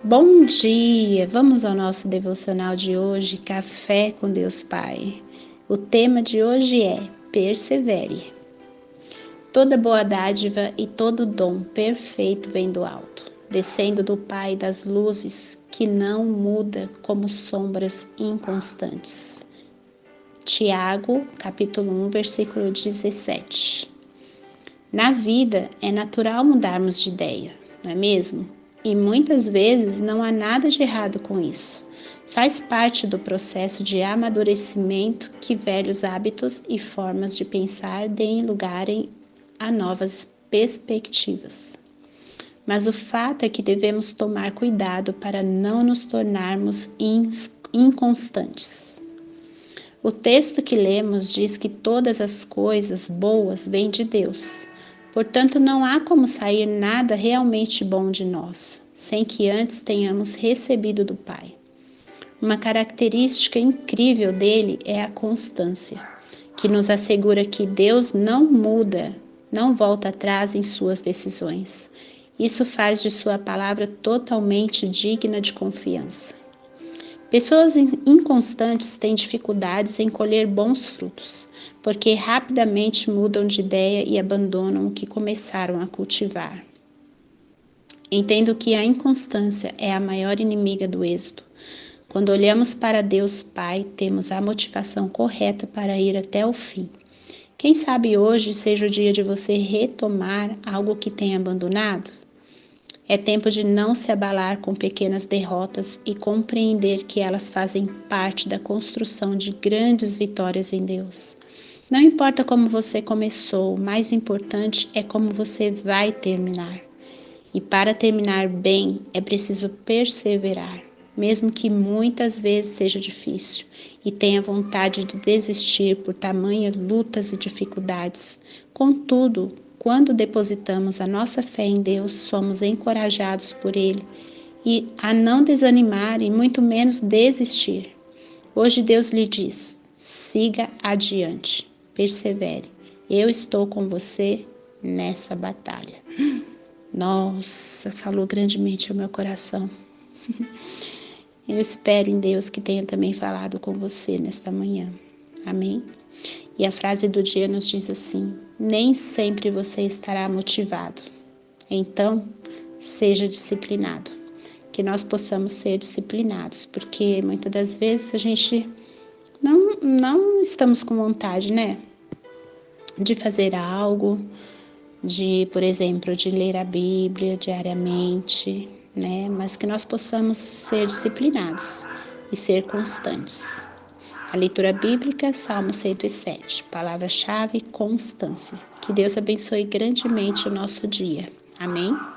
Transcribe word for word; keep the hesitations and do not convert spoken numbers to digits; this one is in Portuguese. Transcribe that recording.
Bom dia! Vamos ao nosso devocional de hoje, Café com Deus Pai. O tema de hoje é Persevere. Toda boa dádiva e todo dom perfeito vem do alto, descendo do Pai das luzes, que não muda como sombras inconstantes. Tiago, capítulo um, versículo dezessete. Na vida é natural mudarmos de ideia, não é mesmo? E muitas vezes não há nada de errado com isso. Faz parte do processo de amadurecimento que velhos hábitos e formas de pensar deem lugar a novas perspectivas. Mas o fato é que devemos tomar cuidado para não nos tornarmos inconstantes. O texto que lemos diz que todas as coisas boas vêm de Deus. Portanto, não há como sair nada realmente bom de nós, sem que antes tenhamos recebido do Pai. Uma característica incrível dele é a constância, que nos assegura que Deus não muda, não volta atrás em suas decisões. Isso faz de sua palavra totalmente digna de confiança. Pessoas inconstantes têm dificuldades em colher bons frutos, porque rapidamente mudam de ideia e abandonam o que começaram a cultivar. Entendo que a inconstância é a maior inimiga do êxito. Quando olhamos para Deus Pai, temos a motivação correta para ir até o fim. Quem sabe hoje seja o dia de você retomar algo que tenha abandonado? É tempo de não se abalar com pequenas derrotas e compreender que elas fazem parte da construção de grandes vitórias em Deus. Não importa como você começou, o mais importante é como você vai terminar. E para terminar bem, é preciso perseverar, mesmo que muitas vezes seja difícil e tenha vontade de desistir por tamanhas lutas e dificuldades. Contudo, quando depositamos a nossa fé em Deus, somos encorajados por Ele e a não desanimar e muito menos desistir. Hoje Deus lhe diz, siga adiante, persevere. Eu estou com você nessa batalha. Nossa, falou grandemente ao meu coração. Eu espero em Deus que tenha também falado com você nesta manhã. Amém? E a frase do dia nos diz assim, nem sempre você estará motivado. Então, seja disciplinado. Que nós possamos ser disciplinados, porque muitas das vezes a gente não, não estamos com vontade, né? De fazer algo, de, por exemplo, de ler a Bíblia diariamente, né? Mas que nós possamos ser disciplinados e ser constantes. A leitura bíblica, Salmo cento e sete, palavra-chave, constância. Que Deus abençoe grandemente o nosso dia. Amém?